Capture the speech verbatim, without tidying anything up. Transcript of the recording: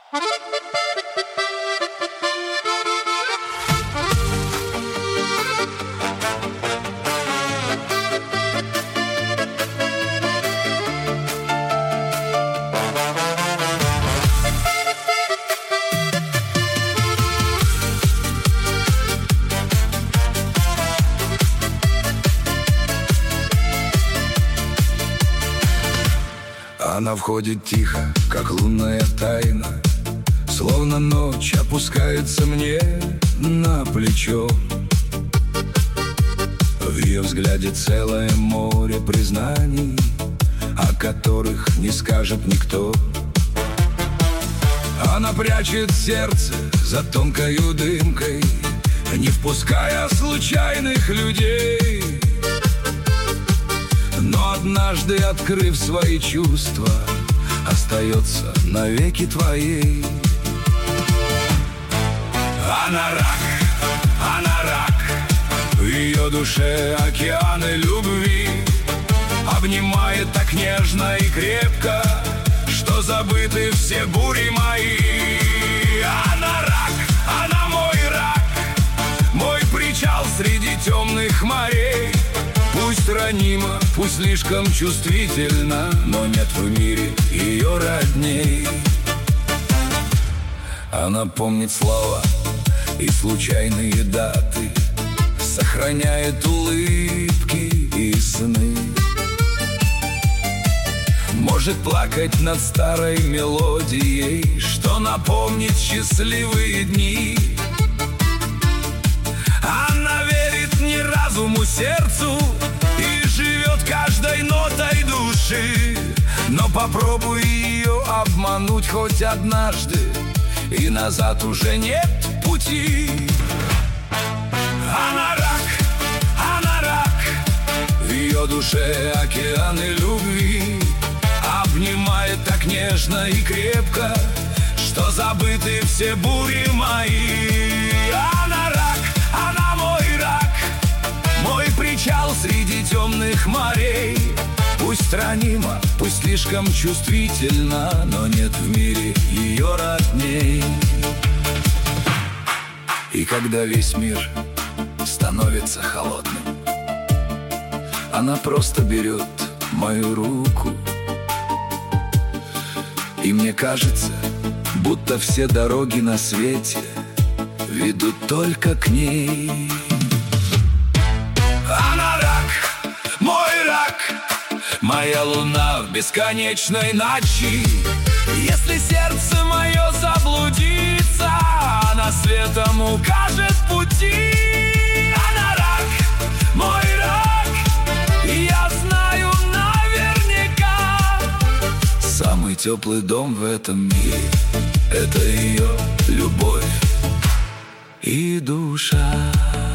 Она входит тихо, как лунная тайна, словно ночь опускается мне на плечо. В ее взгляде целое море признаний, о которых не скажет никто. Она прячет сердце за тонкою дымкой, не впуская случайных людей. Но однажды, открыв свои чувства, остается навеки твоей. Она рак, она рак, в ее душе океаны любви, обнимает так нежно и крепко, что забыты все бури мои. Она рак, она мой рак, мой причал среди темных морей. Пусть ранима, пусть слишком чувствительна, но нет в мире ее родней. Она помнит слова и случайные даты, сохраняет улыбки и сны. Может плакать над старой мелодией, что напомнит счастливые дни. Она верит не разуму, сердцу и живет каждой нотой души. Но попробуй ее обмануть хоть однажды, и назад уже нет пути. Она рак, она рак, в ее душе океаны любви, обнимает так нежно и крепко, что забыты все бури мои. Она рак, она мой рак, мой причал среди темных морей. Пусть ранима, пусть слишком чувствительна, но нет в мире ее родней. И когда весь мир становится холодным, она просто берет мою руку, и мне кажется, будто все дороги на свете ведут только к ней. Она рак, мой рак, моя луна в бесконечной ночи. Если сердце мое заблудится, она светом укажет пути. Она рак, мой рак, и я знаю наверняка, самый теплый дом в этом мире — это ее любовь и душа.